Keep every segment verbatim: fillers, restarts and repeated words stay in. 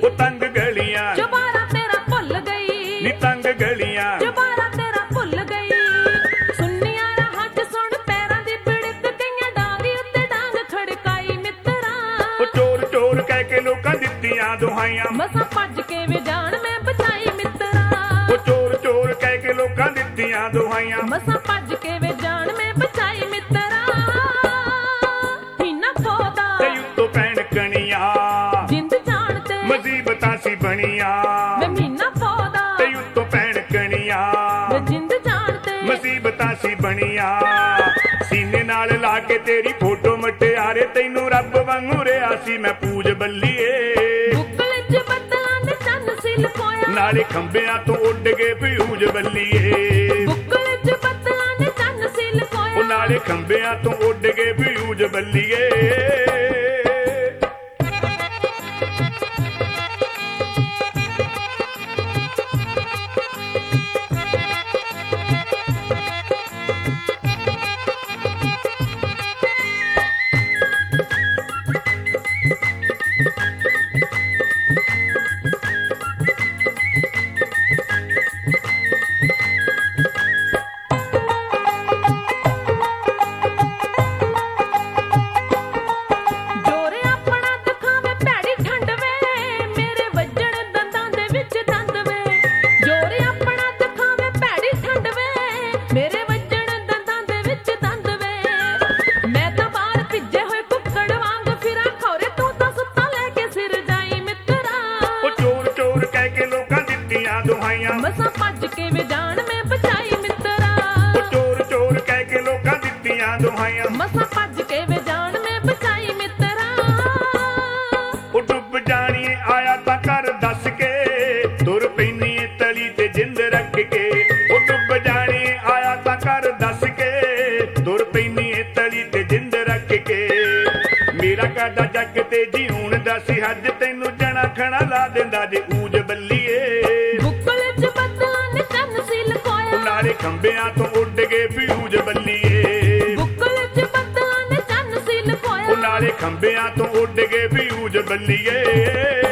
ਉਹ ਤੰਗ ਗਲੀਆਂ ਚੁਬਾਰਾ ਤੇਰਾ ਭੁੱਲ ਗਈ ਨੀ ਤੰਗ ਗਲੀਆਂ ਚੁਬਾਰਾ ਤੇਰਾ ਭੁੱਲ ਗਈ ਸੁੰਨੀਆਂ ਰਾਹਾਂ 'ਚ ਸੁਣ ਪੈਰਾਂ ਦੀ ਪਿੜਤ ਕਈਆਂ ਡਾਂਗੀ ਉੱਤੇ ਡਾਂਗ ਖੜਕਾਈ ਮਿੱਤਰਾ ਉਹ ਚੋਰ ਚੋਰ ਕਹਿ ਕੇ ਲੋਕਾਂ ਦਿੱਤੀਆਂ ਦੁਹਾਈਆਂ ਮਸਾਂ ਭੱਜ ਕੇ ਵੇ ਜਾਣ ਮੈਂ ਬਚਾਈ ਮਿੱਤਰਾ ਉਹ ਚੋਰ ਚੋਰ ਕਹਿ ਕੇ ਲੋਕਾਂ ਦਿੱਤੀਆਂ ਦੁਹਾਈਆਂ ਮਸਾਂ ਭੱਜ ਕੇ ਵੇ ਜਾਣ ਮੈਂ ਬਚਾਈ ਮਿੱਤਰਾ ਹੀਨਾ ਖੋਦਾ ਤੇ ਉੱਤੋਂ ਪੈਣ ਕਣੀਆਂ ਜਿੰਦ ਜਾਣ ਤੇ ਮੁਸੀਬਤਾਂ ਸੀ ਬਣੀਆਂ ਵੇ ਮਹੀਨਾ ਖੋਦਾ ਤੇ ਉੱਤੋਂ ਪੈਣ ਕਣੀਆਂ ਵੇ ਜਿੰਦ ਜਾਣ ਤੇ ਮੁਸੀਬਤਾਂ ਸੀ ਬਣੀਆਂ ਸੀਨੇ ਨਾਲ ਲਾ ਕੇ ਤੇਰੀ ਫੋਟੋ ਮਟਿਆਰੇ ਤੈਨੂੰ ਰੱਬ ਵਾਂਗੂ ਰਿਆ ਸੀ ਮੈਂ ਪੂਜ ਬੱਲੀਏ ਬੁੱਕਲ 'ਚ ਬੱਦਲਾਂ ਨੇ ਚੰਨ ਸੀ ਲਕੋਇਆ ਨਾਲੇ ਖੰਭਿਆਂ ਤੋਂ ਉੱਡ ਗਏ ਫਿਊਜ ਬੱਲੀਏ ਬੁੱਕਲ 'ਚ ਬੱਦਲਾਂ ਨੇ ਚੰਨ ਸੀ ਉਹ ਲਕੋਇਆ ਨਾਲੇ ਖੰਭਿਆਂ ਤੋਂ ਉੱਡ ਗਏ ਫਿਊਜ ਬੱਲੀਏ ਜੋਰ ਆਪਣਾ ਦਿਖਾਵੇ ਭੈੜੀ ਠੰਡ ਵੇ ਮੇਰੇ ਵੱਜਣ ਦੰਦਾਂ ਦੇ ਵਿੱਚ ਦੰਦ ਵੇ ਜੋਰ ਆਪਣਾ ਦਿਖਾਵੇ ਭੈੜੀ ਠੰਡ ਵੇ ਮੇਰੇ ਵੱਜਣ ਦੰਦਾਂ ਦੇ ਵਿੱਚ ਦੰਦ ਵੇ ਮੈਂ ਤਾਂ ਬਾਹਰ ਭਿੱਜੇ ਹੋਏ ਕੁੱਕੜ ਵਾਂਗ ਫਿਰਾਂ ਖੌਰੇ ਤੂੰ ਤਾਂ ਸੁੱਤਾ ਲੈ ਕੇ ਸਿਰ ਜਾਈ ਮਿੱਤਰਾ ਉਹ ਚੋਰ ਚੋਰ ਕਹਿ ਕੇ ਲੋਕਾਂ ਦਿੱਤੀਆਂ ਦੁਹਾਈਆਂ ਮਸਾਂ ਭੱਜ ਕੇ ਵੇ ਜਾਣ ਮੈਂ ਬਚਾਈ ਮਿੱਤਰਾ ਉਹ ਚੋਰ ਚੋਰ ਕਹਿ ਕੇ ਲੋਕਾਂ ਦਿੱਤੀਆਂ ਦੁਹਾਈਆਂ ਮਸਾਂ ਭੱਜ ਕੇ ਵੇ ਜਾਣ ਮੈਂ ਬਚਾਈ ਮਿੱਤਰਾ ਉਹ ਡੁੱਬ ਜਾਣੀ ਆਇਆ ਤਾਂ ਕਰ ਦੱਸ ਕੇ ਤੁਰ ਪੈਣੀ ਤਲੀ ਤੇ ਜਿੰਦ ਰੱਖ ਕੇ ਉਹ ਡੁੱਬ ਜਾਣੀ ਆਇਆ ਤਾਂ ਕਰ ਦੱਸ ਕੇ ਤੁਰ ਪੈਣੀ ਤਲੀ ਤੇ ਜਿੰਦ ਰੱਖ ਕੇ ਮੇਰਾ ਕਾਡਾ ਜੱਗ ਤੇ ਜੀਉਣ ਦਾ ਸੀ ਹੱਜ ਤੈਨੂੰ ਜਣਾ ਖਣਾ ਲਾ ਦਿੰਦਾ ਜੇ ਊਜ ਬੱਲੀਏ ਬੁੱਕਲ 'ਚ ਬੱਦਲਾਂ ਨੇ ਚੰਨ ਸੀ ਲਕੋਇਆ ਨਾਲੇ ਖੰਭਿਆਂ ਤੋਂ ਉੱਡ ਗਏ ਫਿਊਜ ਬੱਲੀਏ ਬੁੱਕਲ 'ਚ ਬੱਦਲਾਂ ਨੇ ਚੰਨ ਸੀ ਉਹ ਲਕੋਇਆ ਨਾਲੇ ਖੰਭਿਆਂ ਤੋਂ ਉੱਡ ਗਏ ਫਿਊਜ ਬੱਲੀਏ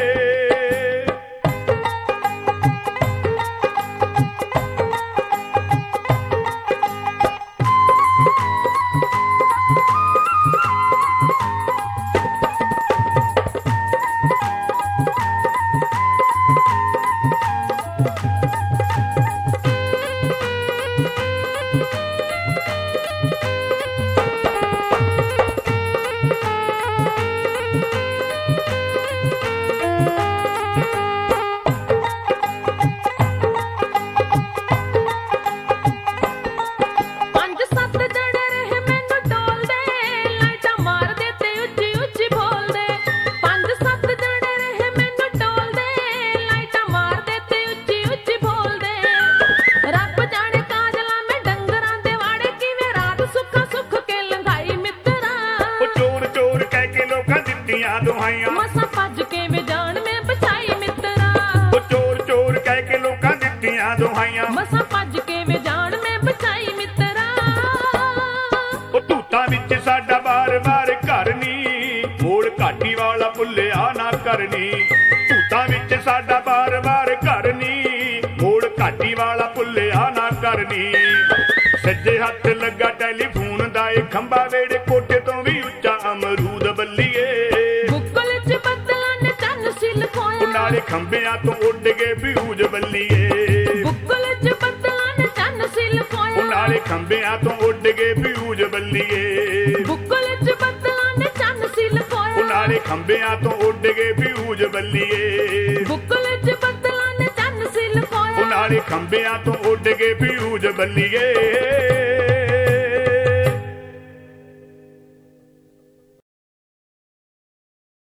ਪੰਜ ਸੱਤ ਜਣੇ ਰਹੇ ਮੈਨੂੰ ਡੋਲਦੇ ਲਾਈਟਾਂ ਮਾਰਦੇ ਤੇ ਉੱਚੀ ਉੱਚੀ ਬੋਲਦੇ ਪੰਜ ਸੱਤ ਜਣੇ ਰਹੇ ਮੈਨੂੰ ਡੋਲਦੇ ਲਾਈਟਾਂ ਮਾਰਦੇ ਤੇ ਉੱਚੀ ਉੱਚੀ ਬੋਲਦੇ ਰੱਬ ਜਾਣੇ ਕਾਜਲਾਂ ਮੈਂ ਡੰਗਰਾਂ ਦੇ ਵਾੜੇ ਕਿਵੇਂ ਰਾਤ ਸੁੱਖਾ ਸੁੱਖ ਕੇ ਲੰਘਾਈ ਮਿੱਤਰਾ ਉਹ ਚੋਰ ਚੋਰ ਕਹਿ ਕੇ ਲੋਕਾਂ ਦਿੱਤੀਆਂ ਦੁਹਾਈਆਂ ਮਸਾਂ ਭੱਜ ਕੇ ਵੇ ਜਾਣ ਮੈਂ ਬਚਾਈ ਮਿੱਤਰਾ ਉਹ ਚੋਰ ਚੋਰ ਕਹਿ ਕੇ ਲੋਕਾਂ ਦਿੱਤੀਆਂ ਦੁਹਾਈਆਂ ਮਸਾਂ ਭੱਜ ਕੇ ਵੇ ਜਾਣ ਮੈਂ ਬਚਾਈ ਮਿੱਤਰਾ ਉਹ ਧੂਤਾਂ ਵਿੱਚ ਸਾਡਾ ਬਾਰ-ਬਾਰ ਘਰ ਨੀ ਮੋੜ ਘਾਟੀ ਵਾਲਾ ਭੁੱਲਿਆ ਨਾ ਕਰਨੀ ਧੂਤਾਂ ਵਿੱਚ ਸਾਡਾ ਬਾਰ-ਬਾਰ ਘਰ ਨੀ ਮੋੜ ਘਾਟੀ ਵਾਲਾ ਭੁੱਲਿਆ ਨਾ ਕਰਨੀ ਸੱਜੇ ਹੱਥ ਲੱਗਾ ਟੈਲੀਫੋਨ ਦਾ ਇਹ ਖੰਭਾ ਵੇੜੇ ਕੋਠੇ ਤੋਂ ਵੀ ਉੱਚਾ ਅਮਰੂਦ ਬੱਲੀਏ ਬੁੱਕਲ 'ਚ ਬੱਦਲਾਂ ਨੇ ਚੰਨ ਸੀ ਉਹ ਲਕੋਇਆ ਨਾਲੇ ਖੰਭਿਆਂ ਤੋਂ ਉੱਡ ਗਏ ਫਿਊਜ ਬੱਲੀਏ ਬੁੱਕਲ 'ਚ ਬੱਦਲਾਂ ਨੇ ਚੰਨ ਸੀ ਉਹ ਲਕੋਇਆ ਨਾਲੇ ਖੰਭਿਆਂ ਤੋਂ ਉੱਡ ਗਏ ਫਿਊਜ ਬੱਲੀਏ ਬੁੱਕਲ 'ਚ ਬੱਦਲਾਂ ਨੇ ਚੰਨ ਸੀ ਉਹ ਲਕੋਇਆ ਨਾਲੇ ਖੰਭਿਆਂ ਤੋਂ ਉੱਡ ਗਏ ਫਿਊਜ ਬੱਲੀਏ ਬੁੱਕਲ 'ਚ ਬੱਦਲਾਂ ਨੇ ਚੰਨ ਸੀ ਉਹ ਲਕੋਇਆ ਨਾਲੇ ਖੰਭਿਆਂ ਤੋਂ ਉੱਡ ਗਏ ਫਿਊਜ ਬੱਲੀਏ